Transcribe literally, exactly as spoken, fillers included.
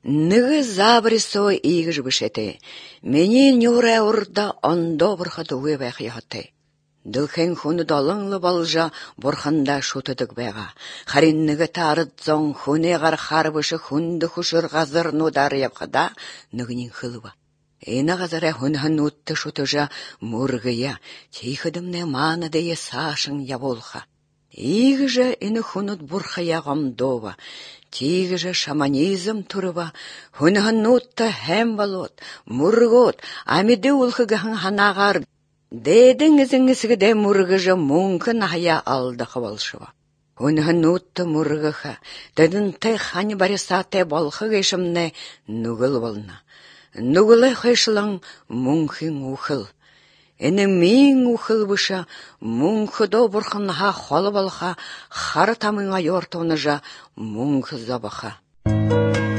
Ныгы забрисо игж бишете. Мени нюре урда ондо бурхатугы бэх яхты. Дылхен хуны долыңлы балжа бурханда шутыдык бэга. Харинныгы тарыд зон хуне гар харбышы хунды хушыр газыр нудар япхада ныгнин хылыва. Эна газаре хунхан утты шутыжа мургыя. Тихыдымне мана дее сашын яволха. Игже ины хунут бурхая гамдова. Тигже шаманизм турва. Хунхан утты хэм балот. Мургот. Амиды улхыгахан ханагар. Дэдэн изэнгисгде мургыжа мункын хая алдахы балшыва. Хунхан утты мургыха. Дэдэн тэ хани барисате балхы гешімне нугыл бална. Нугылы хэшлан мунхин ухыл. Эне мин ухыл быша мунхыдо бурханха холы балха хары тамыңа йортуныжа мунхы забаха.